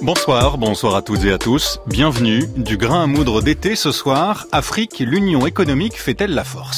Bonsoir à toutes et à tous. Bienvenue. Du grain à moudre d'été ce soir, Afrique, l'Union économique fait-elle la force ?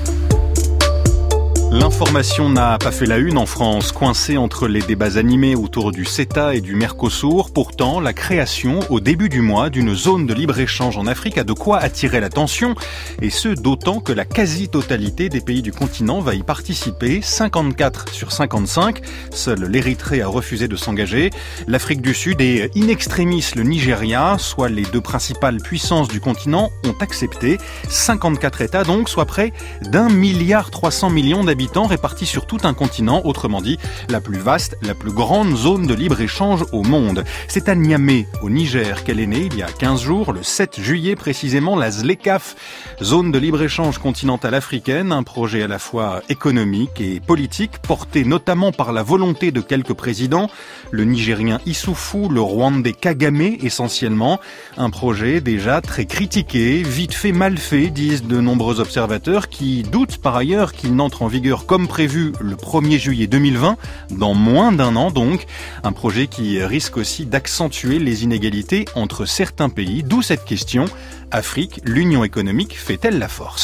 L'information n'a pas fait la une en France, coincée entre les débats animés autour du CETA et du Mercosur. Pourtant, la création, au début du mois, d'une zone de libre-échange en Afrique a de quoi attirer l'attention, et ce, d'autant que la quasi-totalité des pays du continent va y participer, 54 sur 55. Seul l'Érythrée a refusé de s'engager. L'Afrique du Sud et in extremis le Nigeria, soit les deux principales puissances du continent, ont accepté. 54 États donc, soit près d'1,3 milliard d'habitants répartis sur tout un continent, autrement dit, la plus vaste, la plus grande zone de libre-échange au monde. C'est à Niamey, au Niger, qu'elle est née il y a 15 jours, le 7 juillet précisément, la ZLECAf, zone de libre-échange continentale africaine, un projet à la fois économique et politique, porté notamment par la volonté de quelques présidents, le Nigérien Issoufou, le Rwandais Kagame essentiellement, un projet déjà très critiqué, vite fait, mal fait, disent de nombreux observateurs qui doutent par ailleurs qu'il n'entre en vigueur comme prévu le 1er juillet 2020, dans moins d'un an donc, un projet qui risque aussi d'accentuer les inégalités entre certains pays, d'où cette question, Afrique, l'Union économique fait-elle la force ?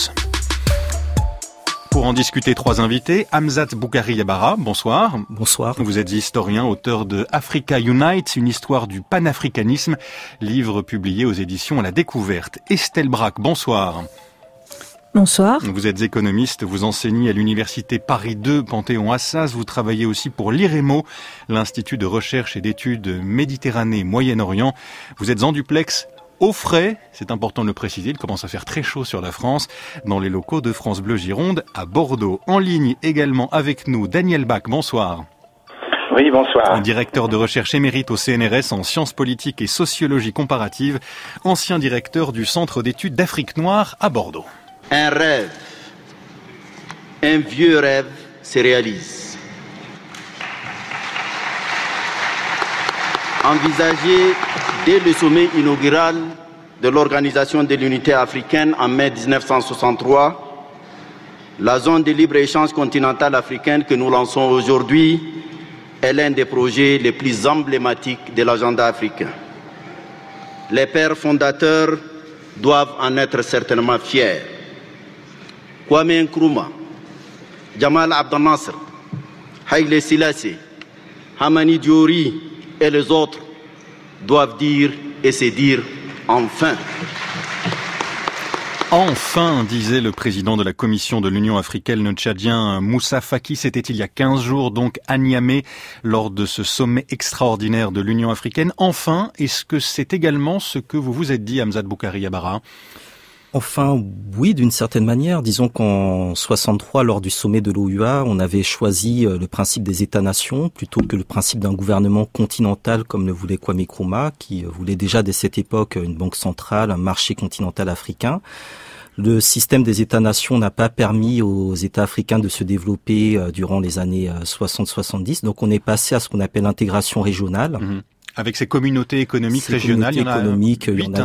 Pour en discuter, trois invités. Hamzat Boukari Yabara, bonsoir. Bonsoir. Vous êtes historien, auteur de Africa Unite, une histoire du panafricanisme, livre publié aux éditions à la Découverte. Estelle Braque, bonsoir. Bonsoir. Vous êtes économiste, vous enseignez à l'université Paris 2, Panthéon-Assas, vous travaillez aussi pour l'IREMO, l'Institut de recherche et d'études Méditerranée-Moyen-Orient. Vous êtes en duplex au frais, c'est important de le préciser, il commence à faire très chaud sur la France, dans les locaux de France Bleu Gironde à Bordeaux. En ligne également avec nous, Daniel Bach, bonsoir. Oui, bonsoir. Un directeur de recherche émérite au CNRS en sciences politiques et sociologie comparative, ancien directeur du Centre d'études d'Afrique noire à Bordeaux. Un rêve, un vieux rêve se réalise. Envisagé dès le sommet inaugural de l'Organisation de l'Unité africaine en mai 1963, la zone de libre-échange continentale africaine que nous lançons aujourd'hui est l'un des projets les plus emblématiques de l'agenda africain. Les pères fondateurs doivent en être certainement fiers. Kwame Nkrumah, Jamal Abdel Nasser, Haïlé Selassie, Hamani Diori et les autres doivent dire et se dire enfin. Enfin, disait le président de la Commission de l'Union africaine, le Tchadien Moussa Faki. C'était il y a 15 jours, donc à Niamey, lors de ce sommet extraordinaire de l'Union africaine. Enfin, est-ce que c'est également ce que vous vous êtes dit, Hamzat Boukari Yabara ? Enfin, oui, d'une certaine manière. Disons qu'en 63, lors du sommet de l'OUA, on avait choisi le principe des États-nations plutôt que le principe d'un gouvernement continental comme le voulait Kwame Nkrumah, qui voulait déjà dès cette époque une banque centrale, un marché continental africain. Le système des États-nations n'a pas permis aux États africains de se développer durant les années 60-70. Donc on est passé à ce qu'on appelle l'intégration régionale. Mmh. Avec ces communautés économiques régionales, il y en a 8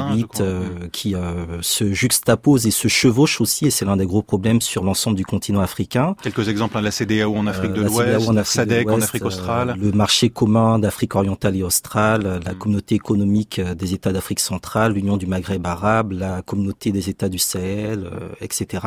qui se juxtaposent et se chevauchent aussi, et c'est l'un des gros problèmes sur l'ensemble du continent africain. Quelques exemples, la CEDEAO en Afrique de l'Ouest, la SADC en Afrique australe. Le marché commun d'Afrique orientale et australe, la communauté économique des États d'Afrique centrale, l'Union du Maghreb arabe, la communauté des États du Sahel, etc.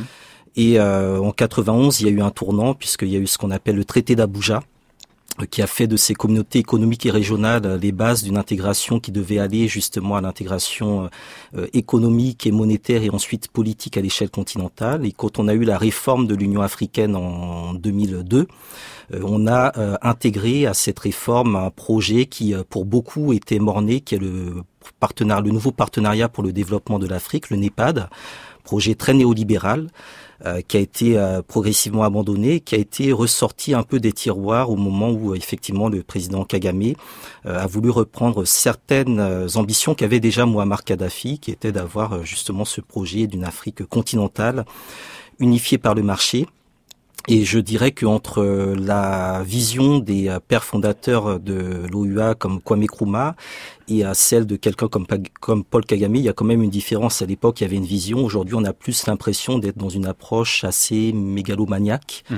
Et en 91, il y a eu un tournant, puisqu'il y a eu ce qu'on appelle le traité d'Abuja, qui a fait de ces communautés économiques et régionales les bases d'une intégration qui devait aller justement à l'intégration économique et monétaire et ensuite politique à l'échelle continentale. Et quand on a eu la réforme de l'Union africaine en 2002, on a intégré à cette réforme un projet qui, pour beaucoup, était mort-né, qui est le nouveau partenariat pour le développement de l'Afrique, le NEPAD, projet très néolibéral, qui a été progressivement abandonné, qui a été ressorti un peu des tiroirs au moment où effectivement le président Kagame a voulu reprendre certaines ambitions qu'avait déjà Mouammar Kadhafi, qui était d'avoir justement ce projet d'une Afrique continentale unifiée par le marché. Et je dirais qu'entre la vision des pères fondateurs de l'OUA comme Kwame Nkrumah et celle de quelqu'un comme Paul Kagame, il y a quand même une différence. À l'époque, il y avait une vision. Aujourd'hui, on a plus l'impression d'être dans une approche assez mégalomaniaque.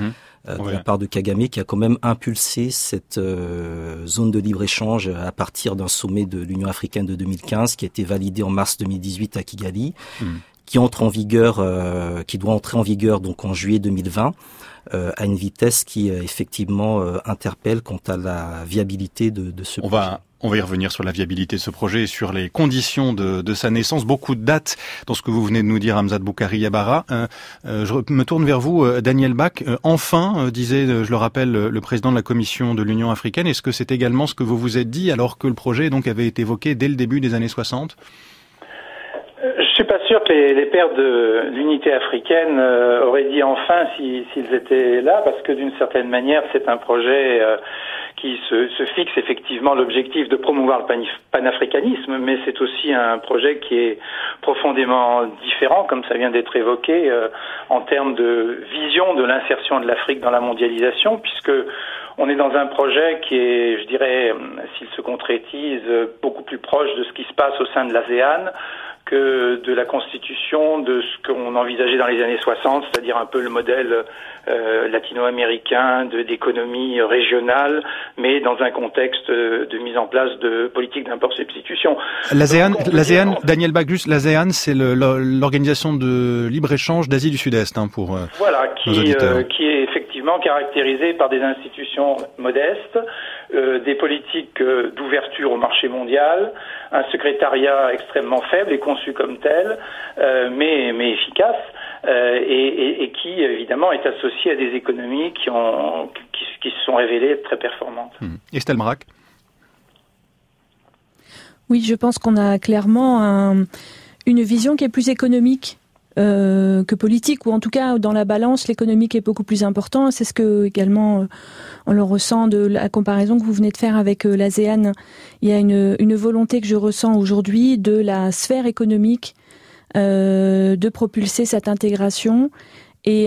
de la part de Kagame, qui a quand même impulsé cette zone de libre-échange à partir d'un sommet de l'Union africaine de 2015 qui a été validé en mars 2018 à Kigali, qui entre en vigueur, qui doit entrer en vigueur donc en juillet 2020. À une vitesse qui effectivement interpelle quant à la viabilité de ce projet. On va y revenir sur la viabilité de ce projet et sur les conditions de sa naissance. Beaucoup de dates dans ce que vous venez de nous dire, Hamzat Boukari Yabara. Je me tourne vers vous, Daniel Bach. Enfin, disait, je le rappelle, le président de la Commission de l'Union africaine. Est-ce que c'est également ce que vous vous êtes dit alors que le projet donc avait été évoqué dès le début des années 60 ? Je suis pas sûr que les pères de l'unité africaine auraient dit enfin s'ils étaient là, parce que d'une certaine manière, c'est un projet qui se fixe effectivement l'objectif de promouvoir le panafricanisme, mais c'est aussi un projet qui est profondément différent, comme ça vient d'être évoqué, en termes de vision de l'insertion de l'Afrique dans la mondialisation, puisque on est dans un projet qui est, je dirais, s'il se concrétise, beaucoup plus proche de ce qui se passe au sein de l'ASEAN que de la constitution de ce qu'on envisageait dans les années 60, c'est-à-dire un peu le modèle latino-américain d'économie régionale, mais dans un contexte de mise en place de politique d'import-substitution. L'ASEAN, Daniel Baglus, l'ASEAN, c'est l'organisation de libre-échange d'Asie du Sud-Est, pour nos auditeurs. Qui est effectivement caractérisée par des institutions modestes, des politiques d'ouverture au marché mondial, un secrétariat extrêmement faible et conçu comme tel, mais efficace, et qui évidemment est associé à des économies qui se sont révélées très performantes. Estelle Marac. Oui, je pense qu'on a clairement une vision qui est plus économique que politique, ou en tout cas dans la balance l'économique est beaucoup plus important. C'est ce que également on le ressent de la comparaison que vous venez de faire avec l'ASEAN. Il y a une volonté que je ressens aujourd'hui de la sphère économique de propulser cette intégration et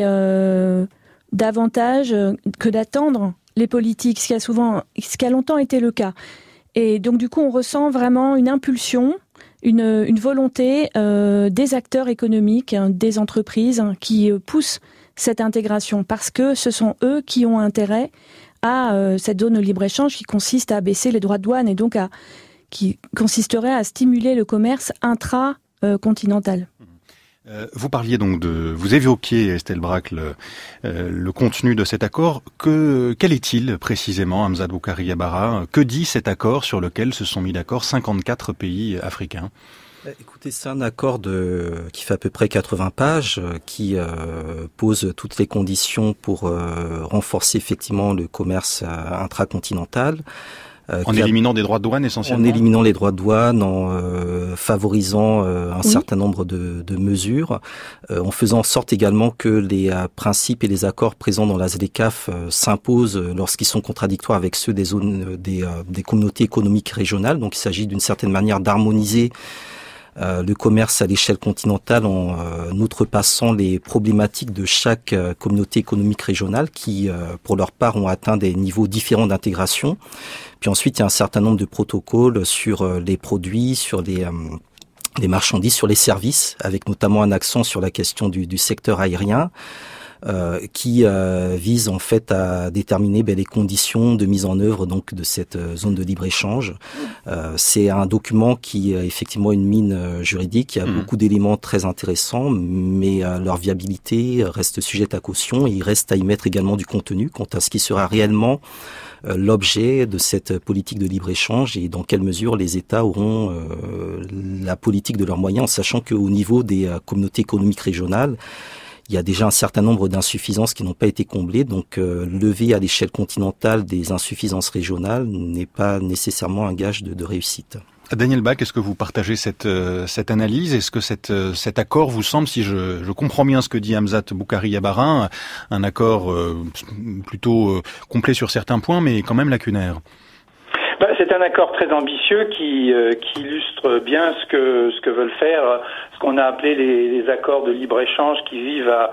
davantage que d'attendre les politiques, ce qui a longtemps été le cas. Et donc du coup on ressent vraiment une impulsion, une volonté des acteurs économiques, des entreprises qui poussent cette intégration parce que ce sont eux qui ont intérêt à cette zone de libre-échange qui consiste à baisser les droits de douane et donc qui consisterait à stimuler le commerce intra-continental. Vous parliez donc vous évoquiez, Estelle Braque, le contenu de cet accord. Quel est-il précisément, Hamzat Boukari Yabara? Que dit cet accord sur lequel se sont mis d'accord 54 pays africains? Écoutez, c'est un accord qui fait à peu près 80 pages, qui pose toutes les conditions pour renforcer effectivement le commerce intracontinental. En éliminant des droits de douane essentiellement. En éliminant les droits de douane, en favorisant un certain nombre de mesures, en faisant en sorte également que les principes et les accords présents dans la ZLECAf s'imposent lorsqu'ils sont contradictoires avec ceux des zones des communautés économiques régionales. Donc il s'agit d'une certaine manière d'harmoniser le commerce à l'échelle continentale en outrepassant les problématiques de chaque communauté économique régionale qui, pour leur part, ont atteint des niveaux différents d'intégration. Puis ensuite, il y a un certain nombre de protocoles sur les produits, sur les marchandises, sur les services, avec notamment un accent sur la question du secteur aérien. Qui vise en fait à déterminer les conditions de mise en œuvre donc de cette zone de libre-échange. C'est un document qui a effectivement une mine juridique, il y a beaucoup d'éléments très intéressants, mais leur viabilité reste sujette à caution et il reste à y mettre également du contenu quant à ce qui sera réellement l'objet de cette politique de libre-échange et dans quelle mesure les États auront la politique de leurs moyens, en sachant qu'au niveau des communautés économiques régionales, il y a déjà un certain nombre d'insuffisances qui n'ont pas été comblées, donc lever à l'échelle continentale des insuffisances régionales n'est pas nécessairement un gage de réussite. Daniel Bach, est-ce que vous partagez cette analyse? Est-ce que cet accord vous semble, si je comprends bien ce que dit Hamzat Boukari Yabara, un accord plutôt complet sur certains points, mais quand même lacunaire? C'est un accord très ambitieux qui illustre bien ce que veulent faire ce qu'on a appelé les accords de libre-échange qui visent à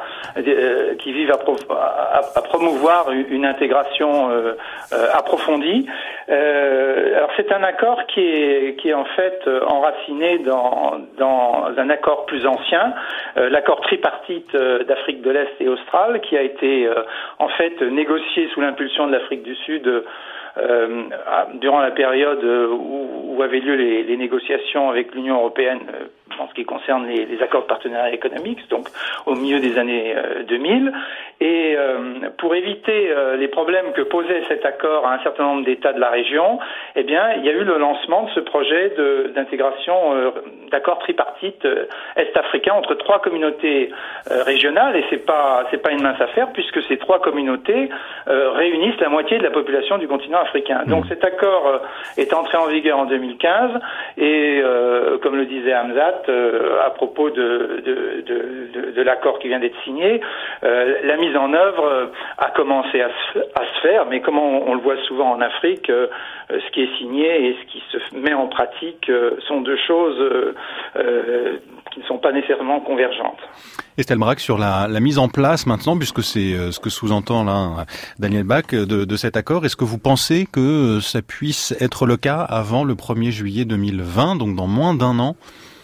promouvoir une intégration approfondie. Alors c'est un accord qui est en fait enraciné dans un accord plus ancien, l'accord tripartite d'Afrique de l'Est et australe, qui a été en fait négocié sous l'impulsion de l'Afrique du Sud durant la période où avaient lieu les négociations avec l'Union européenne en ce qui concerne les accords de partenariat économique, donc au milieu des années 2000. Et pour éviter les problèmes que posait cet accord à un certain nombre d'États de la région, eh bien, il y a eu le lancement de ce projet d'intégration d'accord tripartite est-africain entre 3 communautés régionales, et c'est pas une mince affaire puisque ces 3 communautés réunissent la moitié de la population du continent africain. Donc cet accord est entré en vigueur en 2015 et comme le disait Hamzat à propos de l'accord qui vient d'être signé, la mise en œuvre a commencé à se faire, mais comme on le voit souvent en Afrique, ce qui est signé et ce qui se met en pratique sont 2 choses qui ne sont pas nécessairement convergentes. Estelle Braque, sur la mise en place maintenant, puisque c'est ce que sous-entend là Daniel Bach de cet accord, est-ce que vous pensez que ça puisse être le cas avant le 1er juillet 2020, donc dans moins d'1 an?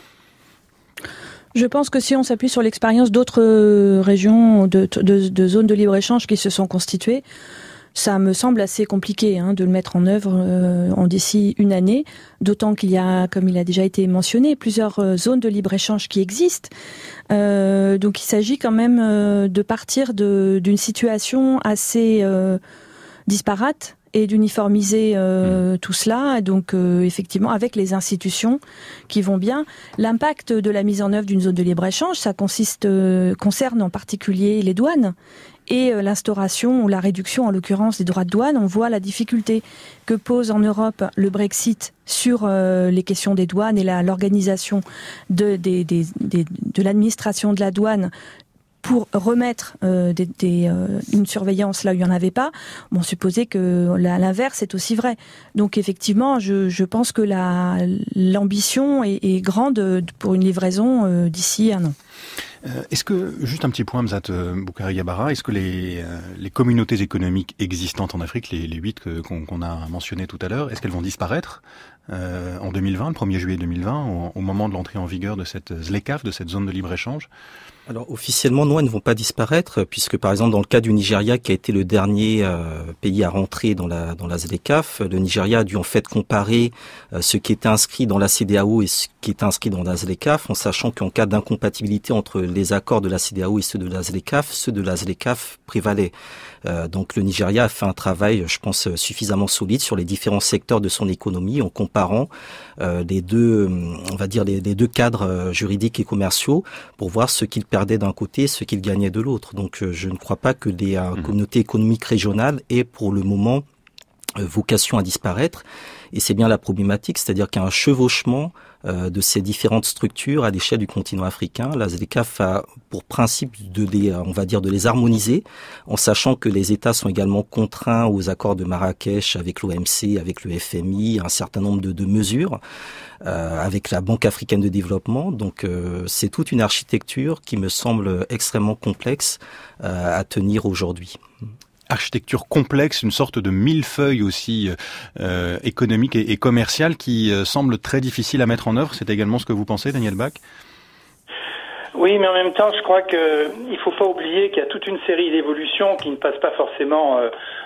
Je pense que si on s'appuie sur l'expérience d'autres régions, de zones de libre-échange qui se sont constituées, ça me semble assez compliqué de le mettre en œuvre d'ici 1 année, d'autant qu'il y a, comme il a déjà été mentionné, plusieurs zones de libre-échange qui existent. Donc il s'agit quand même de partir d'une situation assez disparate et d'uniformiser tout cela, donc effectivement avec les institutions qui vont bien. L'impact de la mise en œuvre d'une zone de libre-échange, ça concerne en particulier les douanes et l'instauration ou la réduction, en l'occurrence, des droits de douane. On voit la difficulté que pose en Europe le Brexit sur les questions des douanes et l'organisation de l'administration de la douane pour remettre une surveillance là où il n'y en avait pas. Bon, supposer que l'inverse est aussi vrai. Donc effectivement, je pense que l'ambition est grande pour une livraison d'ici 1 an. Est-ce que, juste un petit point, Hamzat Boukari Yabara, est-ce que les communautés économiques existantes en Afrique, les 8 qu'on a mentionnées tout à l'heure, est-ce qu'elles vont disparaître en 2020, le 1er juillet 2020, au moment de l'entrée en vigueur de cette ZLECAf, de cette zone de libre-échange? Alors officiellement, non, elles ne vont pas disparaître, puisque par exemple dans le cas du Nigeria, qui a été le dernier pays à rentrer dans la ZLECAf, le Nigeria a dû en fait comparer ce qui était inscrit dans la CEDEAO et ce qui est inscrit dans la ZLECAf, en sachant qu'en cas d'incompatibilité entre les accords de la CEDEAO et ceux de la ZLECAf, ceux de la ZLECAF prévalaient. Donc le Nigeria a fait un travail, je pense, suffisamment solide sur les différents secteurs de son économie en comparant les deux cadres juridiques et commerciaux pour voir ce qu'il perdait d'un côté et ce qu'il gagnait de l'autre. Donc je ne crois pas que les communautés économiques régionales aient pour le moment vocation à disparaître. Et c'est bien la problématique, c'est-à-dire qu'il y a un chevauchement de ces différentes structures à l'échelle du continent africain. La ZLECAf a pour principe de les harmoniser, en sachant que les États sont également contraints aux accords de Marrakech avec l'OMC, avec le FMI, un certain nombre de mesures, avec la Banque africaine de développement. Donc c'est toute une architecture qui me semble extrêmement complexe à tenir aujourd'hui. Architecture complexe, une sorte de millefeuille aussi économique et commerciale qui semble très difficile à mettre en œuvre. C'est également ce que vous pensez, Daniel Bach? Oui, mais en même temps, je crois qu'il faut pas oublier qu'il y a toute une série d'évolutions qui ne passent pas forcément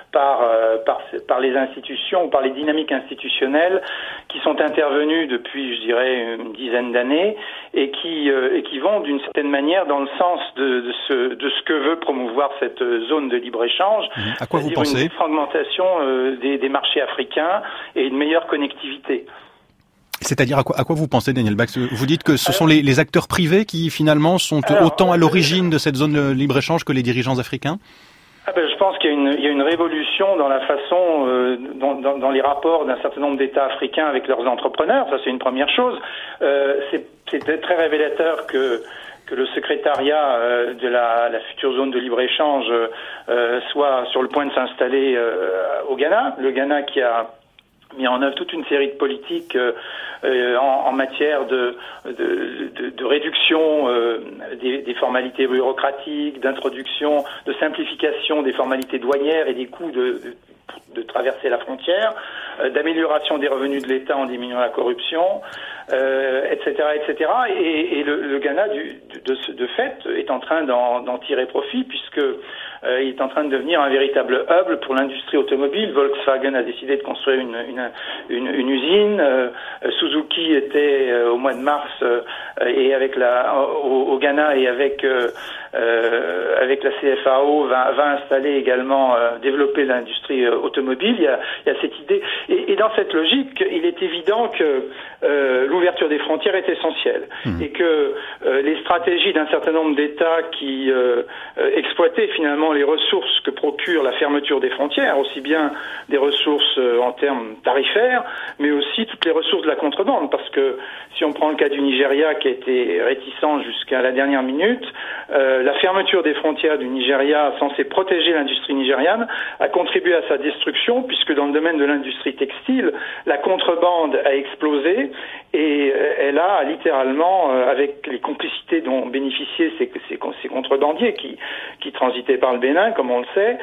par les institutions ou par les dynamiques institutionnelles qui sont intervenues depuis, je dirais, une dizaine d'années et qui vont d'une certaine manière dans le sens de ce que veut promouvoir cette zone de libre-échange. À quoi vous pensez? Une fragmentation des marchés africains et une meilleure connectivité. C'est-à-dire à quoi vous pensez, Daniel Bach? Vous dites que ce sont les acteurs privés qui finalement sont autant à l'origine de cette zone de libre-échange que les dirigeants africains? Je pense qu'il y a une révolution dans la façon, dans les rapports d'un certain nombre d'États africains avec leurs entrepreneurs. Ça, c'est une première chose. C'est très révélateur que le secrétariat de la future zone de libre-échange soit sur le point de s'installer au Ghana. Le Ghana qui a mis en œuvre toute une série de politiques en matière de réduction des formalités bureaucratiques, d'introduction, de simplification des formalités douanières et des coûts de traverser la frontière, d'amélioration des revenus de l'État en diminuant la corruption, etc., etc. Et le Ghana, de fait, est en train d'en tirer profit puisque il est en train de devenir un véritable hub pour l'industrie automobile. Volkswagen a décidé de construire une usine. Suzuki était au mois de mars et au Ghana et avec la CFAO va installer également développer l'industrie automobile. Il y a cette idée et dans cette logique, il est évident que l'ouverture des frontières est essentielle et que les stratégies d'un certain nombre d'États qui exploitaient finalement les ressources que procure la fermeture des frontières, aussi bien des ressources en termes tarifaires, mais aussi toutes les ressources de la contrebande, parce que si on prend le cas du Nigeria qui a été réticent jusqu'à la dernière minute, la fermeture des frontières du Nigeria, censée protéger l'industrie nigériane, a contribué à sa destruction, puisque dans le domaine de l'industrie textile, la contrebande a explosé et elle a littéralement, avec les complicités dont bénéficiaient ces contrebandiers qui transitaient par le Bénin, comme on le sait,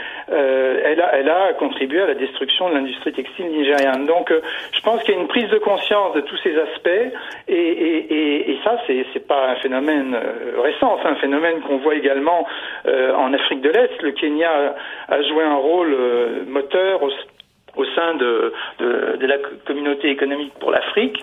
elle a contribué à la destruction de l'industrie textile nigériane. Donc, je pense qu'il y a une prise de conscience de tous ces aspects, et ça, c'est pas un phénomène récent, c'est un phénomène qu'on voit également en Afrique de l'Est. Le Kenya a joué un rôle moteur au sein de la communauté économique pour l'Afrique.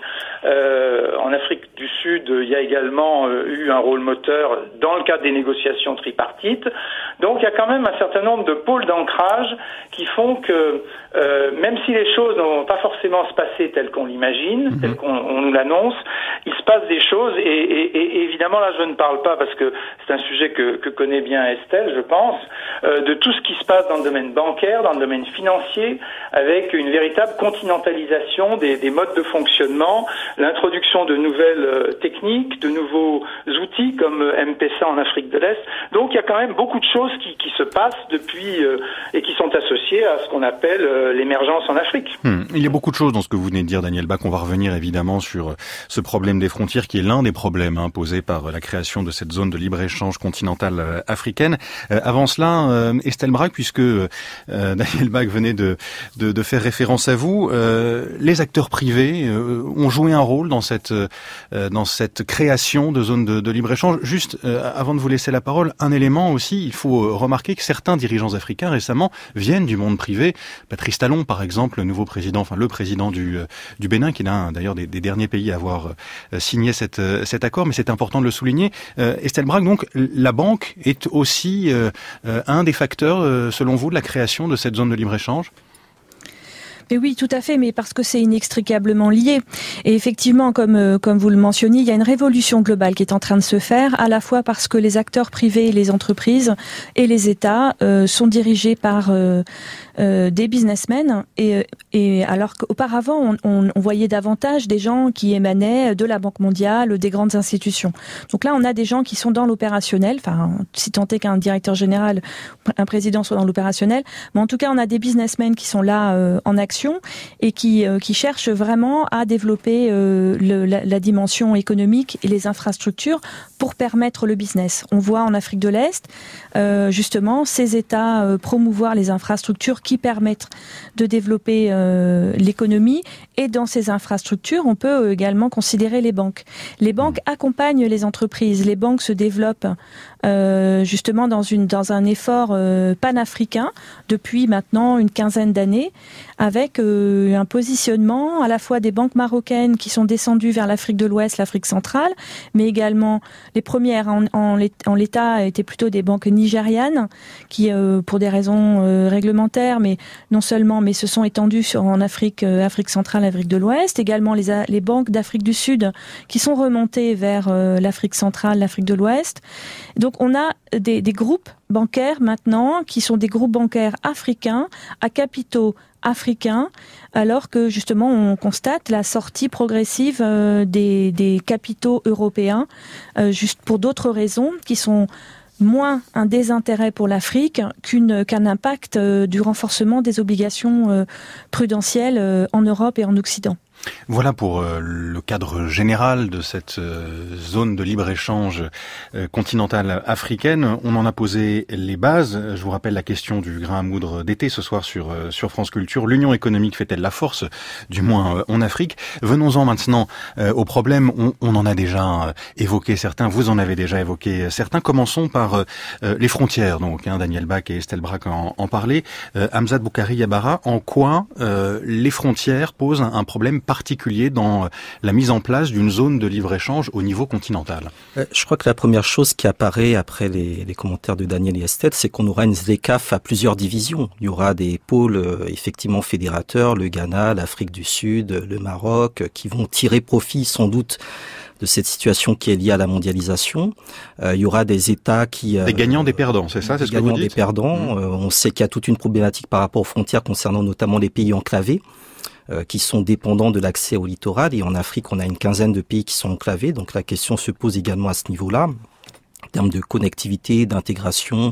En Afrique du Sud, il y a également eu un rôle moteur dans le cadre des négociations tripartites. Donc il y a quand même un certain nombre de pôles d'ancrage qui font que même si les choses n'ont pas forcément se passer telles qu'on l'imagine, telles qu'on nous l'annonce, il se passe des choses et évidemment là je ne parle pas, parce que c'est un sujet que connaît bien Estelle, je pense, de tout ce qui se passe dans le domaine bancaire, dans le domaine financier, avec une véritable continentalisation des modes de fonctionnement, l'introduction de nouvelles techniques, de nouveaux outils comme M-Pesa en Afrique de l'Est. Donc il y a quand même beaucoup de choses qui se passent depuis et qui sont associées à ce qu'on appelle l'émergence en Afrique. Il y a beaucoup de choses dans ce que vous venez de dire, Daniel Bach. On va revenir évidemment sur ce problème des frontières qui est l'un des problèmes posés par la création de cette zone de libre-échange continentale africaine. Avant cela, Estelle Braque, puisque Daniel Bach venait de faire référence à vous, les acteurs privés ont joué un rôle dans cette création de zones de libre-échange. Juste, avant de vous laisser la parole, un élément aussi, il faut remarquer que certains dirigeants africains récemment viennent du monde privé. Patrice Talon, par exemple, le président du Bénin, qui est l'un d'ailleurs des derniers pays à avoir signé cet accord, mais c'est important de le souligner. Estelle Braque, donc, la banque est aussi un des facteurs, selon vous, de la création de cette zone de libre-échange ? Mais oui, tout à fait, mais parce que c'est inextricablement lié. Et effectivement, comme vous le mentionniez, il y a une révolution globale qui est en train de se faire, à la fois parce que les acteurs privés, les entreprises et les États sont dirigés par des businessmen, et alors qu'auparavant, on voyait davantage des gens qui émanaient de la Banque mondiale, des grandes institutions. Donc là, on a des gens qui sont dans l'opérationnel, enfin, si tant est qu'un directeur général, un président soit dans l'opérationnel, mais en tout cas, on a des businessmen qui sont là en action et qui cherchent vraiment à développer la dimension économique et les infrastructures pour permettre le business. On voit en Afrique de l'Est, justement, ces États promouvoir les infrastructures qui permettent de développer l'économie, et dans ces infrastructures, on peut également considérer les banques. Les banques accompagnent les entreprises, les banques se développent justement dans un effort panafricain depuis maintenant une quinzaine d'années, avec un positionnement à la fois des banques marocaines qui sont descendues vers l'Afrique de l'Ouest, l'Afrique centrale, mais également les premières en l'état étaient plutôt des banques nigérianes qui, pour des raisons réglementaires, mais non seulement, mais se sont étendues en Afrique centrale, Afrique de l'Ouest. Également les banques d'Afrique du Sud qui sont remontées vers l'Afrique centrale, l'Afrique de l'Ouest. Donc on a des groupes bancaires maintenant qui sont des groupes bancaires africains à capitaux africains, alors que justement on constate la sortie progressive des capitaux européens, juste pour d'autres raisons qui sont moins un désintérêt pour l'Afrique qu'un impact du renforcement des obligations prudentielles en Europe et en Occident. Voilà pour le cadre général de cette zone de libre-échange continentale africaine. On en a posé les bases. Je vous rappelle la question du grain à moudre d'été ce soir sur France Culture. L'union économique fait-elle la force, du moins en Afrique? Venons-en maintenant aux problèmes. On en a déjà évoqué certains, vous en avez déjà évoqué certains. Commençons par les frontières. Donc, Daniel Bach et Estelle Braque en parlaient. Hamzat Boukari Yabara, en quoi les frontières posent un problème particulier dans la mise en place d'une zone de libre-échange au niveau continental? Je crois que la première chose qui apparaît après les commentaires de Daniel et Estelle, c'est qu'on aura une ZLECAf à plusieurs divisions. Il y aura des pôles effectivement fédérateurs, le Ghana, l'Afrique du Sud, le Maroc, qui vont tirer profit sans doute de cette situation qui est liée à la mondialisation. Il y aura des États qui... des gagnants, des perdants, c'est ça? C'est ce que vous dites? Des perdants. On sait qu'il y a toute une problématique par rapport aux frontières concernant notamment les pays enclavés, qui sont dépendants de l'accès au littoral. Et en Afrique, on a une quinzaine de pays qui sont enclavés. Donc la question se pose également à ce niveau-là, en termes de connectivité, d'intégration,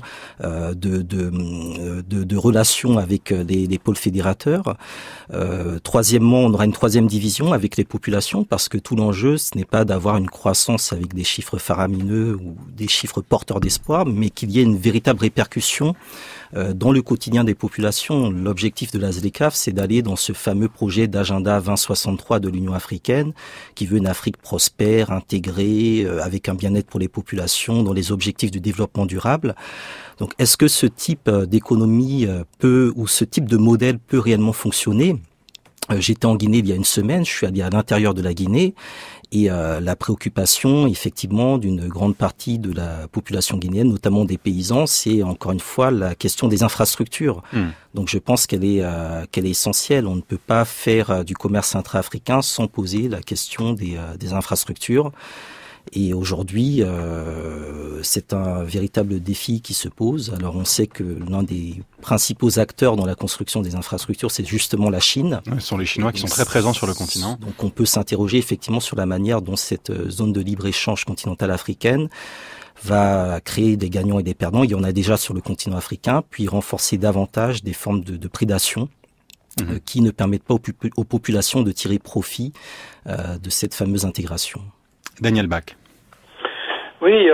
de relations avec les pôles fédérateurs. Troisièmement, on aura une troisième division avec les populations, parce que tout l'enjeu, ce n'est pas d'avoir une croissance avec des chiffres faramineux ou des chiffres porteurs d'espoir, mais qu'il y ait une véritable répercussion dans le quotidien des populations. L'objectif de la ZLECAf, c'est d'aller dans ce fameux projet d'agenda 2063 de l'Union africaine, qui veut une Afrique prospère, intégrée, avec un bien-être pour les populations, dans les objectifs du développement durable. Donc, est-ce que ce type d'économie ou ce type de modèle peut réellement fonctionner? J'étais en Guinée il y a une semaine, je suis allé à l'intérieur de la Guinée, et la préoccupation, effectivement, d'une grande partie de la population guinéenne, notamment des paysans, c'est encore une fois la question des infrastructures. Donc je pense qu'elle est essentielle. On ne peut pas faire du commerce intra-africain sans poser la question des infrastructures. Et aujourd'hui, c'est un véritable défi qui se pose. Alors on sait que l'un des principaux acteurs dans la construction des infrastructures, c'est justement la Chine. Ce sont les Chinois qui sont très présents sur le continent. Donc on peut s'interroger effectivement sur la manière dont cette zone de libre-échange continentale africaine va créer des gagnants et des perdants. Il y en a déjà sur le continent africain, puis renforcer davantage des formes de prédation qui ne permettent pas aux populations de tirer profit de cette fameuse intégration. Daniel Bach. Oui,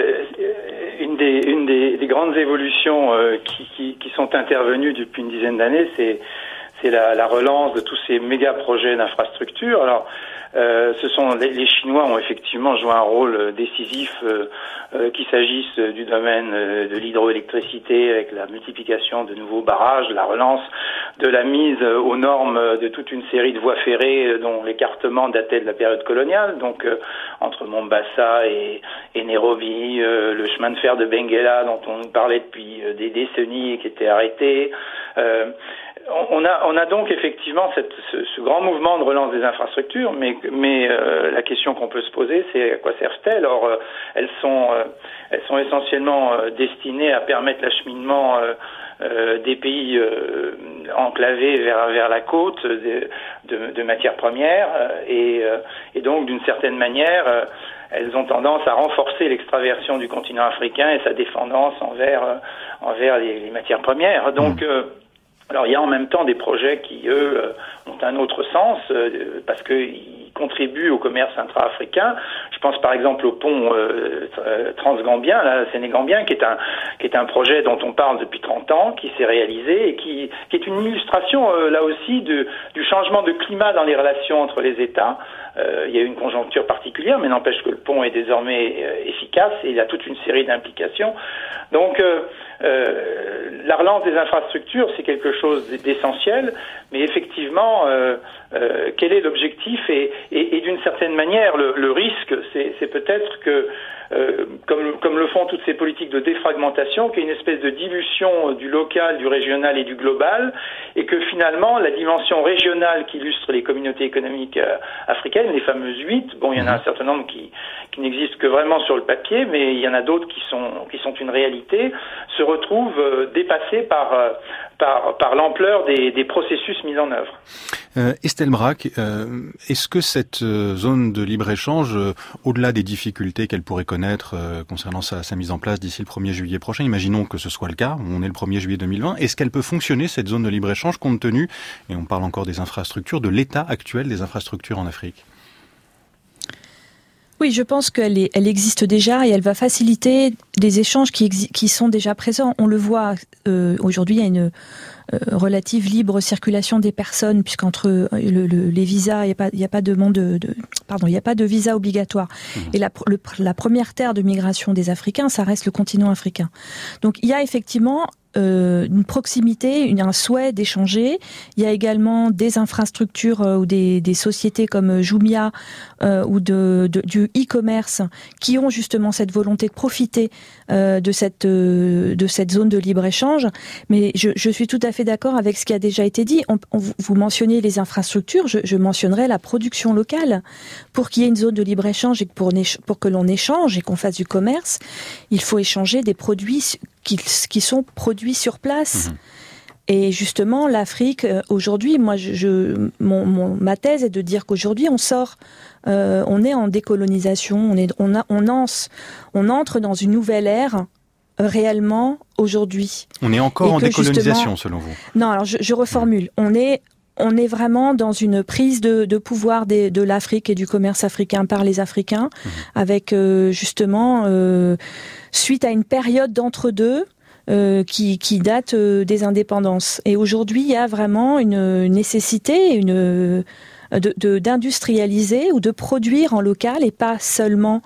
une des grandes évolutions qui sont intervenues depuis une dizaine d'années, c'est la relance de tous ces méga projets d'infrastructure. Alors, les Chinois ont effectivement joué un rôle décisif, qu'il s'agisse du domaine de l'hydroélectricité avec la multiplication de nouveaux barrages, la relance de la mise aux normes de toute une série de voies ferrées dont l'écartement datait de la période coloniale, donc entre Mombasa et Nairobi, le chemin de fer de Benguela dont on parlait depuis des décennies et qui était arrêté. On a donc effectivement ce grand mouvement de relance des infrastructures, mais la question qu'on peut se poser, c'est à quoi servent-elles? Or, elles sont essentiellement destinées à permettre l'acheminement des pays enclavés vers la côte de matières premières et donc d'une certaine manière elles ont tendance à renforcer l'extraversion du continent africain et sa défendance envers les matières premières. Donc alors il y a en même temps des projets qui, eux, ont un autre sens parce qu'ils contribuent au commerce intra-africain. Je pense par exemple au pont transgambien, là, sénégambien, qui est un projet dont on parle depuis 30 ans, qui s'est réalisé et qui est une illustration là aussi du changement de climat dans les relations entre les États. Il y a eu une conjoncture particulière, mais n'empêche que le pont est désormais efficace et il a toute une série d'implications. Donc la relance des infrastructures, c'est quelque chose d'essentiel, mais effectivement, quel est l'objectif et d'une certaine manière, le risque, c'est peut-être que comme le font toutes ces politiques de défragmentation, qu'il y ait une espèce de dilution du local, du régional et du global, et que finalement la dimension régionale qui illustre les communautés économiques africaines, les fameuses 8, bon, il y en a un certain nombre qui n'existent que vraiment sur le papier, mais il y en a d'autres qui sont une réalité, se retrouvent dépassées par l'ampleur des processus mis en œuvre. Estelle Braque, est-ce que cette zone de libre-échange, au-delà des difficultés qu'elle pourrait connaître concernant sa mise en place d'ici le 1er juillet prochain, imaginons que ce soit le cas, on est le 1er juillet 2020, est-ce qu'elle peut fonctionner, cette zone de libre-échange, compte tenu, et on parle encore des infrastructures, de l'état actuel des infrastructures en Afrique ? Oui, je pense qu'elle existe déjà et elle va faciliter des échanges qui sont déjà présents. On le voit aujourd'hui, il y a une relative libre circulation des personnes, puisqu'entre les visas, il n'y a pas de visa obligatoire. Et la première terre de migration des Africains, ça reste le continent africain. Donc il y a effectivement une proximité, un souhait d'échanger. Il y a également des infrastructures ou des sociétés comme Jumia ou du e-commerce qui ont justement cette volonté de profiter de cette zone de libre-échange. Mais je suis tout à fait d'accord avec ce qui a déjà été dit. Vous mentionnez les infrastructures, je mentionnerai la production locale. Pour qu'il y ait une zone de libre-échange et pour que l'on échange et qu'on fasse du commerce, il faut échanger des produits qui sont produits sur place. Et justement, l'Afrique, aujourd'hui, ma thèse est de dire qu'aujourd'hui, on est en décolonisation, on entre dans une nouvelle ère réellement aujourd'hui. On est encore en décolonisation, selon vous ? Non, alors je reformule. On est vraiment dans une prise de pouvoir de l'Afrique et du commerce africain par les Africains, avec justement, suite à une période d'entre-deux, qui date des indépendances. Et aujourd'hui, il y a vraiment une nécessité d'industrialiser ou de produire en local et pas seulement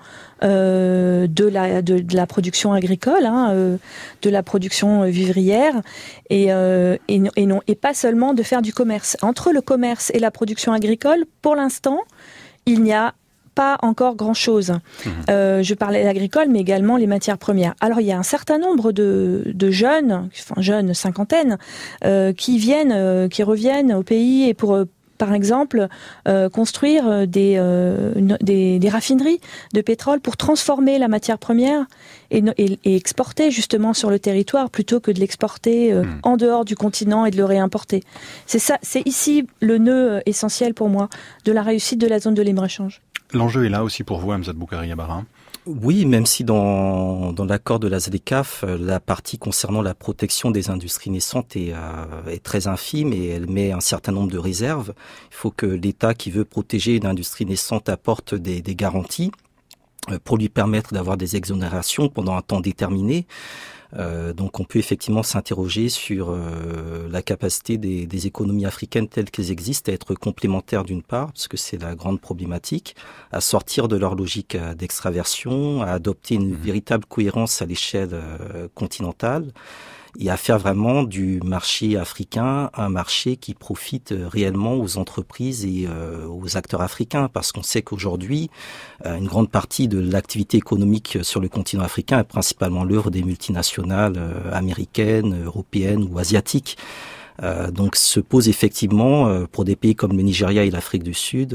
de la production agricole, de la production vivrière et pas seulement de faire du commerce. Entre le commerce et la production agricole, pour l'instant, il n'y a pas encore grand-chose. Je parlais de l'agricole, mais également les matières premières. Alors, il y a un certain nombre de jeunes, cinquantaine, qui reviennent au pays et pour par exemple, construire des raffineries de pétrole pour transformer la matière première et exporter justement sur le territoire plutôt que de l'exporter en dehors du continent et de le réimporter. C'est ça, c'est ici le nœud essentiel pour moi de la réussite de la zone de libre-échange. L'enjeu est là aussi pour vous, Hamzat Boukari Yabara. Oui, même si dans l'accord de la ZLECAf, la partie concernant la protection des industries naissantes est très infime et elle met un certain nombre de réserves. Il faut que l'État qui veut protéger une industrie naissante apporte des garanties pour lui permettre d'avoir des exonérations pendant un temps déterminé. Donc on peut effectivement s'interroger sur la capacité des économies africaines telles qu'elles existent à être complémentaires d'une part, parce que c'est la grande problématique, à sortir de leur logique d'extraversion, à adopter une véritable cohérence à l'échelle continentale et à faire vraiment du marché africain un marché qui profite réellement aux entreprises et aux acteurs africains, parce qu'on sait qu'aujourd'hui, une grande partie de l'activité économique sur le continent africain est principalement l'œuvre des multinationales américaines, européennes ou asiatiques. Donc se posent effectivement, pour des pays comme le Nigeria et l'Afrique du Sud,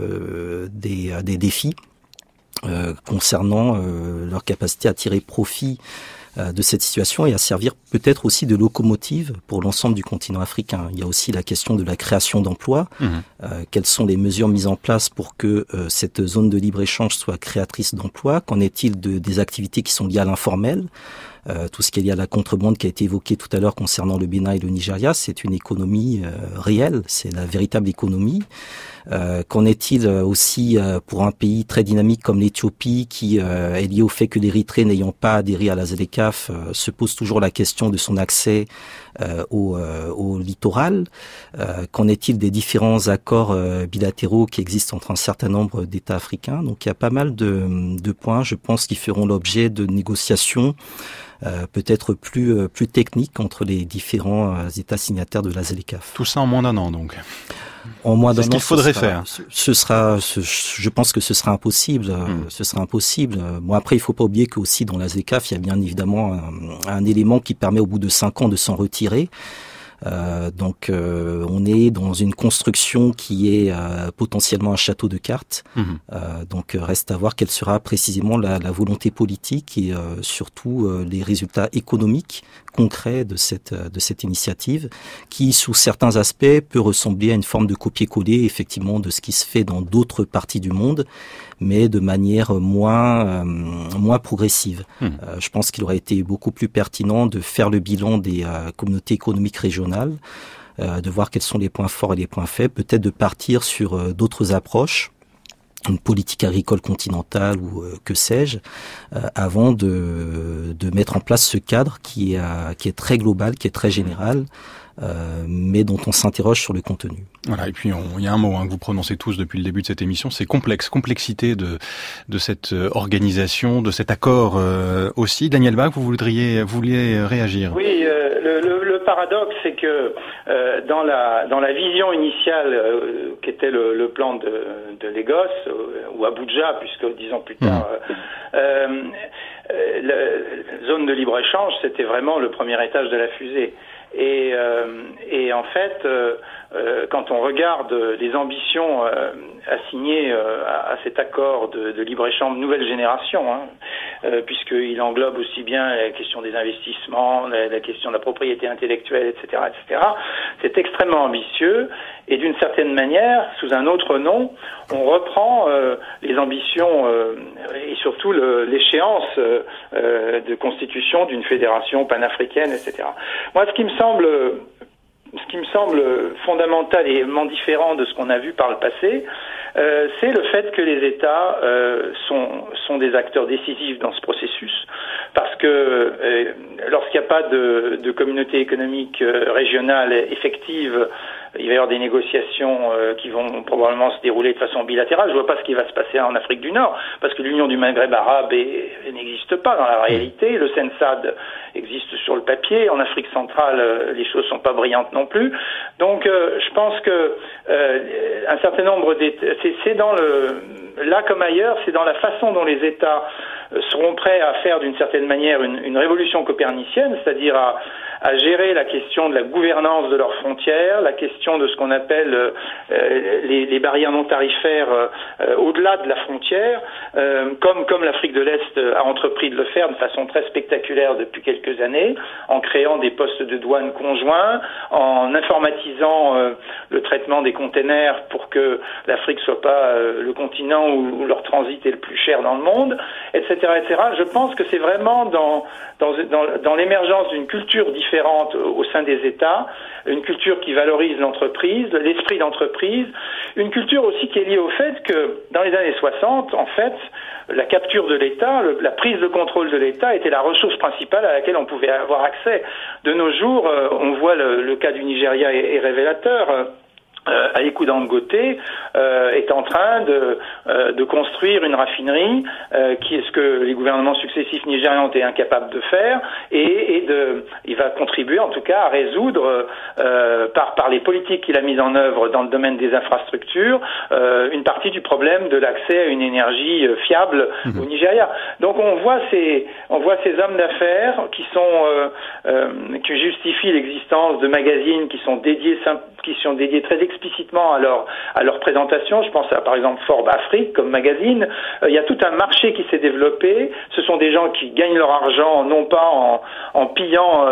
des défis concernant leur capacité à tirer profit de cette situation et à servir peut-être aussi de locomotive pour l'ensemble du continent africain. Il y a aussi la question de la création d'emplois. Quelles sont les mesures mises en place pour que cette zone de libre-échange soit créatrice d'emplois ? Qu'en est-il des activités qui sont liées à l'informel ? Tout ce qui est lié à la contrebande qui a été évoqué tout à l'heure concernant le Bénin et le Nigeria, c'est une économie réelle, c'est la véritable économie. Qu'en est-il aussi pour un pays très dynamique comme l'Éthiopie qui est lié au fait que l'Érythrée n'ayant pas adhéré à la ZLECAf se pose toujours la question de son accès au littoral. Qu'en est-il des différents accords bilatéraux qui existent entre un certain nombre d'États africains? Donc il y a pas mal de points, je pense, qui feront l'objet de négociations peut-être plus techniques entre les différents États signataires de la ZLECAf. Tout ça en moins d'un an, donc. En moins d'un an, c'est ce qu'il faudrait faire. Je pense que ce sera impossible. Ce sera impossible. Bon, après, il faut pas oublier qu'aussi dans la ZLECAf, il y a bien évidemment un élément qui permet au bout de 5 ans de s'en retirer. Donc on est dans une construction qui est potentiellement un château de cartes. Donc reste à voir quelle sera précisément la volonté politique et surtout les résultats économiques concrets de cette initiative, qui sous certains aspects peut ressembler à une forme de copier-coller effectivement de ce qui se fait dans d'autres parties du monde, mais de manière moins progressive. Je pense qu'il aurait été beaucoup plus pertinent de faire le bilan des communautés économiques régionales, de voir quels sont les points forts et les points faibles, peut-être de partir sur d'autres approches, une politique agricole continentale ou que sais-je, avant de mettre en place ce cadre qui est très global, qui est très général, mais dont on s'interroge sur le contenu. Voilà, et puis il y a un mot que vous prononcez tous depuis le début de cette émission, c'est complexe, complexité de cette organisation, de cet accord aussi. Daniel Bach, vous vouliez réagir? Oui, le paradoxe, c'est que dans la vision initiale qui était le plan de Lagos ou Abuja, puisque 10 ans plus tard, la zone de libre-échange, c'était vraiment le premier étage de la fusée. Et en fait, quand on regarde les ambitions assignées à cet accord de libre-échange nouvelle génération, puisqu'il englobe aussi bien la question des investissements, la question de la propriété intellectuelle, etc., c'est extrêmement ambitieux. Et d'une certaine manière, sous un autre nom, on reprend les ambitions et surtout l'échéance de constitution d'une fédération panafricaine, etc. Moi, ce qui me semble fondamental et différent de ce qu'on a vu par le passé, c'est le fait que les États sont des acteurs décisifs dans ce processus, parce que lorsqu'il n'y a pas de communauté économique régionale effective, il va y avoir des négociations qui vont probablement se dérouler de façon bilatérale. Je vois pas ce qui va se passer en Afrique du Nord, parce que l'Union du Maghreb arabe n'existe pas dans la réalité. Le CENSAD existe sur le papier. En Afrique centrale, les choses sont pas brillantes non plus. Donc, je pense que un certain nombre d'États, c'est dans là comme ailleurs, c'est dans la façon dont les États seront prêts à faire d'une certaine manière une révolution copernicienne, c'est-à-dire à gérer la question de la gouvernance de leurs frontières, la question de ce qu'on appelle les barrières non tarifaires au-delà de la frontière, comme l'Afrique de l'Est a entrepris de le faire de façon très spectaculaire depuis quelques années, en créant des postes de douane conjoints, en informatisant le traitement des containers pour que l'Afrique soit pas le continent où leur transit est le plus cher dans le monde, etc., etc. Je pense que c'est vraiment dans l'émergence d'une culture différente au sein des États, une culture qui valorise l'entreprise, l'esprit d'entreprise, une culture aussi qui est liée au fait que dans les années 60, en fait, la capture de l'État, la prise de contrôle de l'État était la ressource principale à laquelle on pouvait avoir accès. De nos jours, on voit le cas du Nigeria est révélateur. Aliko Dangote est en train de construire une raffinerie qui est ce que les gouvernements successifs nigérians ont été incapables de faire, et il va contribuer en tout cas à résoudre par les politiques qu'il a mises en œuvre dans le domaine des infrastructures une partie du problème de l'accès à une énergie fiable au Nigeria. Donc on voit ces hommes d'affaires qui justifient l'existence de magazines qui sont dédiés très explicitement à leur présentation. Je pense à, par exemple, Forbes Afrique comme magazine. Il y a tout un marché qui s'est développé. Ce sont des gens qui gagnent leur argent non pas en pillant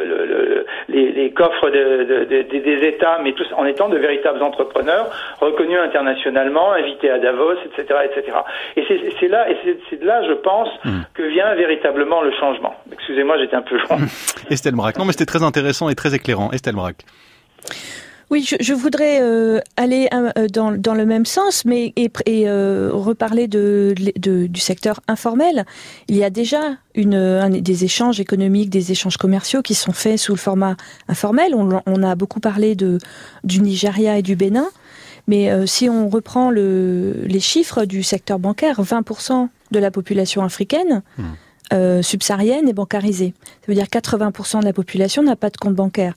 les coffres des États, mais tous en étant de véritables entrepreneurs reconnus internationalement, invités à Davos, etc., etc. Et c'est de là, je pense, que vient véritablement le changement. Excusez-moi, j'étais un peu long. Estelle Braque. Non, mais c'était très intéressant et très éclairant. Estelle Braque. Oui, je voudrais aller dans le même sens, mais reparler du secteur informel. Il y a déjà des échanges économiques, des échanges commerciaux qui sont faits sous le format informel. On a beaucoup parlé du Nigeria et du Bénin, mais si on reprend les chiffres du secteur bancaire, 20% de la population africaine subsaharienne est bancarisée. Ça veut dire 80% de la population n'a pas de compte bancaire.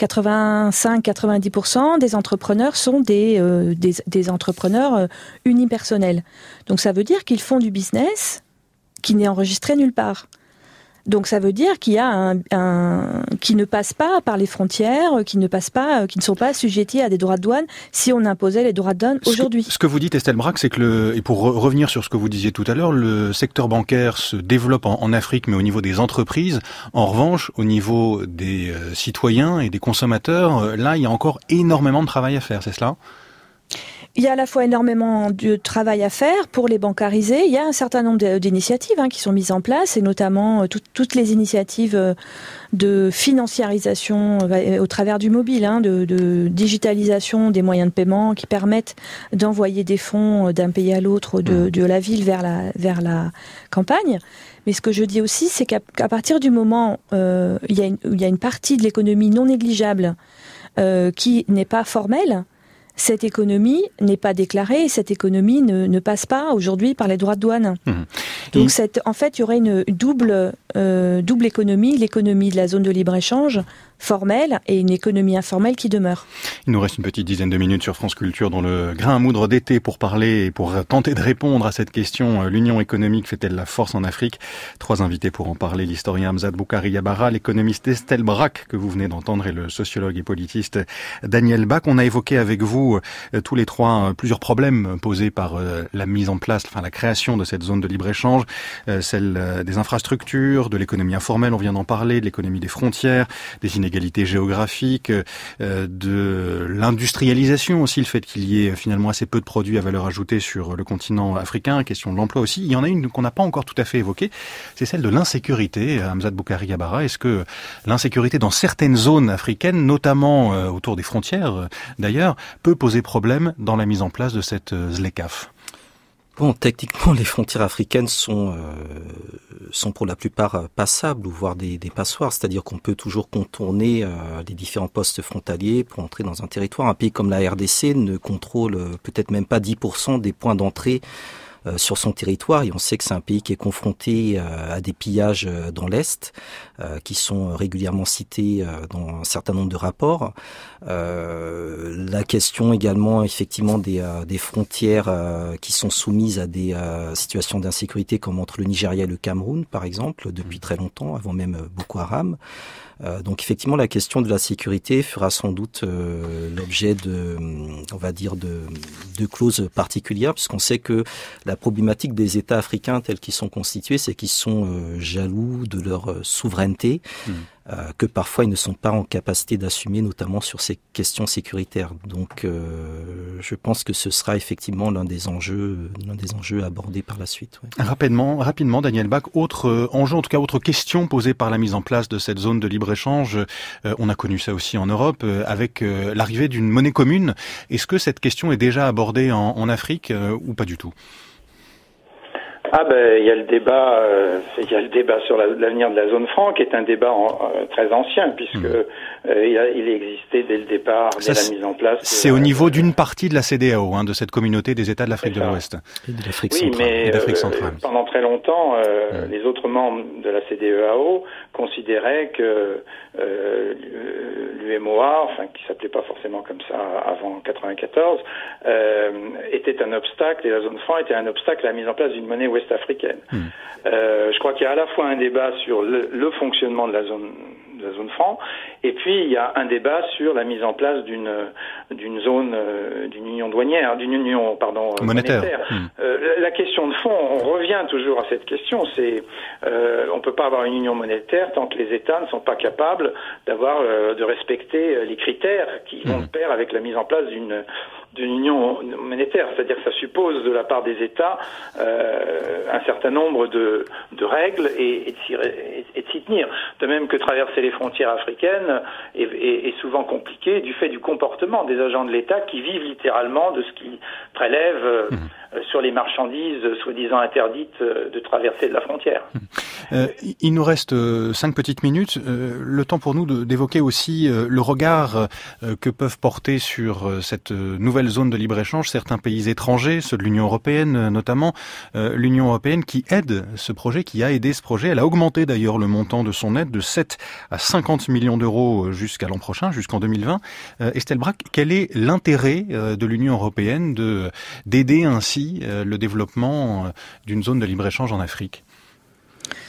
85-90% des entrepreneurs sont des entrepreneurs unipersonnels. Donc ça veut dire qu'ils font du business qui n'est enregistré nulle part. Donc ça veut dire qu'il y a qui ne passe pas par les frontières, qui ne sont pas assujettis à des droits de douane si on imposait les droits de douane aujourd'hui. Ce que vous dites, Estelle Braque, c'est que et pour revenir sur ce que vous disiez tout à l'heure, le secteur bancaire se développe en Afrique, mais au niveau des entreprises. En revanche, au niveau des citoyens et des consommateurs, là, il y a encore énormément de travail à faire, c'est cela ? Il y a à la fois énormément de travail à faire pour les bancariser. Il y a un certain nombre d'initiatives qui sont mises en place, et notamment toutes les initiatives de financiarisation au travers du mobile, de digitalisation des moyens de paiement qui permettent d'envoyer des fonds d'un pays à l'autre, de la ville vers la campagne. Mais ce que je dis aussi, c'est qu'à partir du moment où il y a une partie de l'économie non négligeable qui n'est pas formelle, cette économie n'est pas déclarée, et cette économie ne passe pas aujourd'hui par les droits de douane. Donc en fait, il y aurait une double économie, l'économie de la zone de libre-échange formelle et une économie informelle qui demeure. Il nous reste une petite dizaine de minutes sur France Culture dans le grain à moudre d'été pour parler et pour tenter de répondre à cette question. L'union économique fait-elle la force en Afrique ? 3 invités pour en parler. L'historien Hamzat Boukari Yabara, l'économiste Estelle Braque que vous venez d'entendre et le sociologue et politiste Daniel Bach. On a évoqué avec vous tous les trois plusieurs problèmes posés par la mise en place, la création de cette zone de libre-échange, celle des infrastructures, de l'économie informelle, on vient d'en parler, de l'économie des frontières, des inégalités géographiques, de l'industrialisation aussi, le fait qu'il y ait finalement assez peu de produits à valeur ajoutée sur le continent africain, question de l'emploi aussi. Il y en a une qu'on n'a pas encore tout à fait évoquée, c'est celle de l'insécurité. Hamzat Boukari Yabara, est-ce que l'insécurité dans certaines zones africaines, notamment autour des frontières d'ailleurs, peut poser problème dans la mise en place de cette ZLECAf ? Bon, techniquement, les frontières africaines sont pour la plupart passables, ou voire des passoires, c'est-à-dire qu'on peut toujours contourner les différents postes frontaliers pour entrer dans un territoire. Un pays comme la RDC ne contrôle peut-être même pas 10% des points d'entrée sur son territoire, et on sait que c'est un pays qui est confronté à des pillages dans l'Est, qui sont régulièrement cités dans un certain nombre de rapports. La question également effectivement des frontières qui sont soumises à des situations d'insécurité, comme entre le Nigeria et le Cameroun par exemple, depuis très longtemps, avant même Boko Haram. Donc effectivement, la question de la sécurité fera sans doute l'objet de clauses particulières, puisqu'on sait que la problématique des États africains tels qu'ils sont constitués, c'est qu'ils sont jaloux de leur souveraineté, que parfois ils ne sont pas en capacité d'assumer, notamment sur ces questions sécuritaires. Donc je pense que ce sera effectivement l'un des enjeux abordés par la suite. Ouais. Rapidement, Daniel Bach, autre enjeu, en tout cas autre question posée par la mise en place de cette zone de libre-échange, on a connu ça aussi en Europe, avec l'arrivée d'une monnaie commune. Est-ce que cette question est déjà abordée en Afrique ou pas du tout ? Il y a le débat sur l'avenir de la zone franc, qui est un débat très ancien, puisque il existait dès le départ, dès la mise en place. C'est au niveau d'une partie de la CEDEAO, de cette communauté des États de l'Afrique de l'Ouest. Et de l'Afrique centrale. Pendant très longtemps, les autres membres de la CEDEAO considéraient que l'UMOA, qui s'appelait pas forcément comme ça avant 94, était un obstacle, et la zone franc était un obstacle à la mise en place d'une monnaie ouest-africaine. Je crois qu'il y a à la fois un débat sur le fonctionnement de la zone franc, et puis il y a un débat sur la mise en place d'une zone, d'une union douanière, monétaire. La question de fond, on revient toujours à cette question, c'est on peut pas avoir une union monétaire tant que les États ne sont pas capables de respecter les critères qui vont de pair avec la mise en place d'une union monétaire, c'est-à-dire que ça suppose de la part des États un certain nombre de règles et de s'y tenir. De même que traverser les frontières africaines est souvent compliqué du fait du comportement des agents de l'État qui vivent littéralement de ce qu'ils prélèvent sur les marchandises soi-disant interdites de traverser de la frontière. Il nous reste 5 petites minutes. Le temps pour nous d'évoquer aussi le regard que peuvent porter sur cette nouvelle zone de libre-échange certains pays étrangers, ceux de l'Union européenne notamment. L'Union européenne qui aide ce projet, qui a aidé ce projet. Elle a augmenté d'ailleurs le montant de son aide de 7 à 50 millions d'euros jusqu'à l'an prochain, jusqu'en 2020. Estelle Braque, quel est l'intérêt de l'Union européenne d'aider ainsi le développement d'une zone de libre-échange en Afrique ?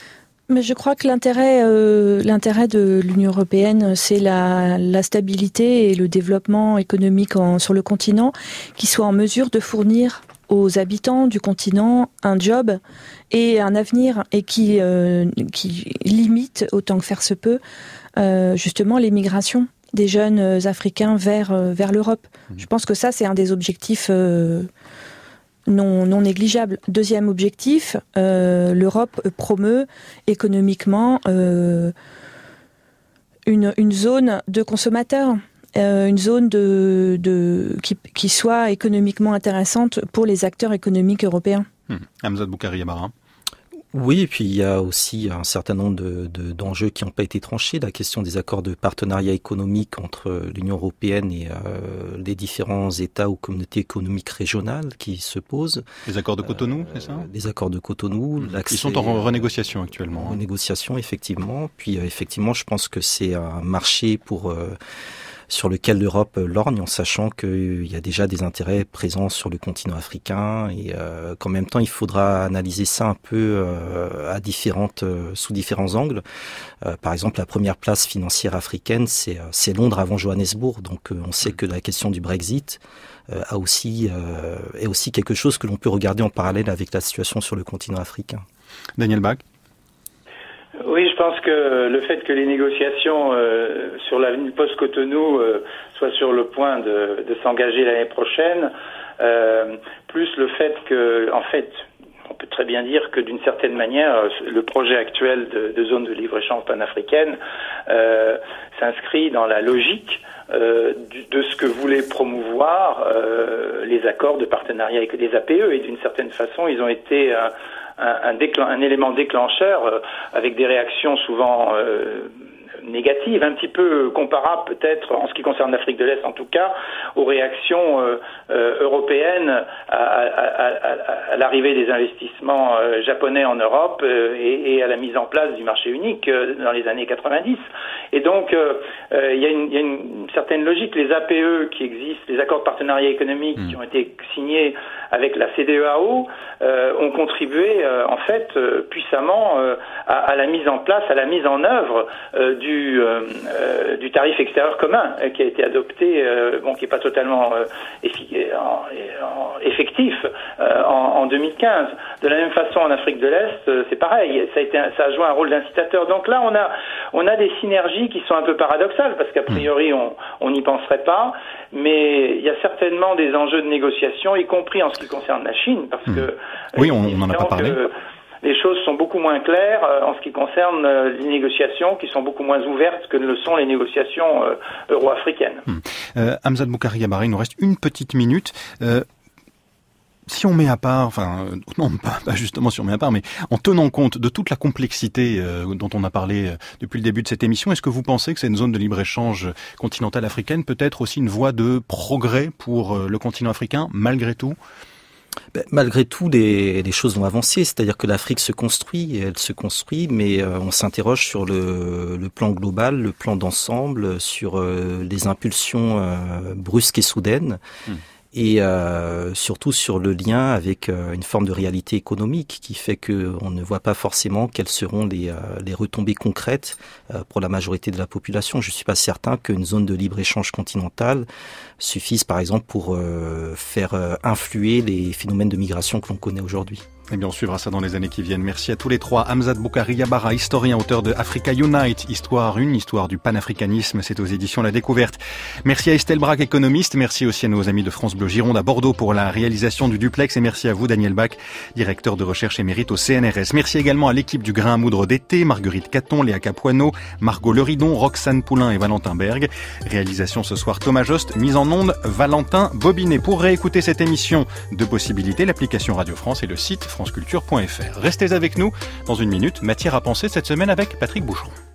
Mais je crois que l'intérêt de l'Union européenne, c'est la stabilité et le développement économique sur le continent, qui soit en mesure de fournir aux habitants du continent un job et un avenir, et qui limite autant que faire se peut justement l'émigration des jeunes Africains vers l'Europe. Je pense que ça, c'est un des objectifs non négligeable. Deuxième objectif, l'Europe promeut économiquement une zone de consommateurs, une zone qui soit économiquement intéressante pour les acteurs économiques européens. Hamzat Boukari-Yabara. Oui, et puis il y a aussi un certain nombre d'enjeux qui n'ont pas été tranchés. La question des accords de partenariat économique entre l'Union européenne et les différents États ou communautés économiques régionales qui se posent. Les accords de Cotonou, c'est ça ? Les accords de Cotonou. Ils sont en renégociation actuellement. En renégociation, effectivement. Puis effectivement, je pense que c'est un marché sur lequel l'Europe lorgne, en sachant qu'il y a déjà des intérêts présents sur le continent africain, et qu'en même temps il faudra analyser ça un peu sous différents angles. Par exemple, la première place financière africaine, c'est Londres avant Johannesburg. Donc on sait que la question du Brexit est aussi quelque chose que l'on peut regarder en parallèle avec la situation sur le continent africain. Daniel Bach. Oui, je pense que le fait que les négociations sur l'avenir post-Cotonou soient sur le point de s'engager l'année prochaine, plus le fait que, en fait, on peut très bien dire que d'une certaine manière, le projet actuel de zone de libre-échange panafricaine s'inscrit dans la logique de ce que voulaient promouvoir les accords de partenariat avec les APE, et d'une certaine façon, ils ont été un élément déclencheur avec des réactions souvent négatives, un petit peu comparables peut-être en ce qui concerne l'Afrique de l'Est en tout cas, aux réactions européennes à l'arrivée des investissements japonais en Europe et à la mise en place du marché unique dans les années 90. Et donc il y a une certaine logique. Les APE qui existent, les accords de partenariat économique qui ont été signés avec la CEDEAO ont contribué en fait puissamment à la mise en place, à la mise en œuvre du tarif extérieur commun qui a été adopté, qui n'est pas totalement effectif en 2015. De la même façon, en Afrique de l'Est, c'est pareil. Ça a joué un rôle d'incitateur. Donc là, on a des synergies qui sont un peu paradoxales parce qu'a priori, on n'y penserait pas. Mais il y a certainement des enjeux de négociation, y compris en ce qui concerne la Chine, parce que oui, on n'en a pas parlé. Les choses sont beaucoup moins claires en ce qui concerne les négociations, qui sont beaucoup moins ouvertes que ne le sont les négociations euro-africaines. Hamzat Boukari-Yabara, il nous reste une petite minute. Si on met à part, non, pas justement si on met à part, mais en tenant compte de toute la complexité dont on a parlé depuis le début de cette émission, est-ce que vous pensez que c'est une zone de libre-échange continentale africaine, peut-être aussi une voie de progrès pour le continent africain, malgré tout ? Malgré tout, les choses vont avancer, c'est-à-dire que l'Afrique se construit, mais on s'interroge sur le plan global, le plan d'ensemble, sur les impulsions brusques et soudaines. Et surtout sur le lien avec une forme de réalité économique qui fait que on ne voit pas forcément quelles seront les retombées concrètes pour la majorité de la population. Je suis pas certain qu'une zone de libre-échange continentale suffise par exemple pour faire influer les phénomènes de migration que l'on connaît aujourd'hui. Eh bien, on suivra ça dans les années qui viennent. Merci à tous les trois. Hamzat Boukari-Yabara, historien, auteur de Africa Unite, une histoire du panafricanisme. C'est aux éditions La Découverte. Merci à Estelle Braque, économiste. Merci aussi à nos amis de France Bleu Gironde à Bordeaux pour la réalisation du duplex. Et merci à vous, Daniel Bach, directeur de recherche émérite au CNRS. Merci également à l'équipe du Grain à moudre d'été, Marguerite Caton, Léa Capuano, Margot Leridon, Roxane Poulain et Valentin Berg. Réalisation ce soir Thomas Jost, mise en onde Valentin Bobinet. Pour réécouter cette émission de Possibilités, l'application Radio France et le site franceculture.fr. Restez avec nous. Dans une minute, matière à penser cette semaine avec Patrick Boucheron.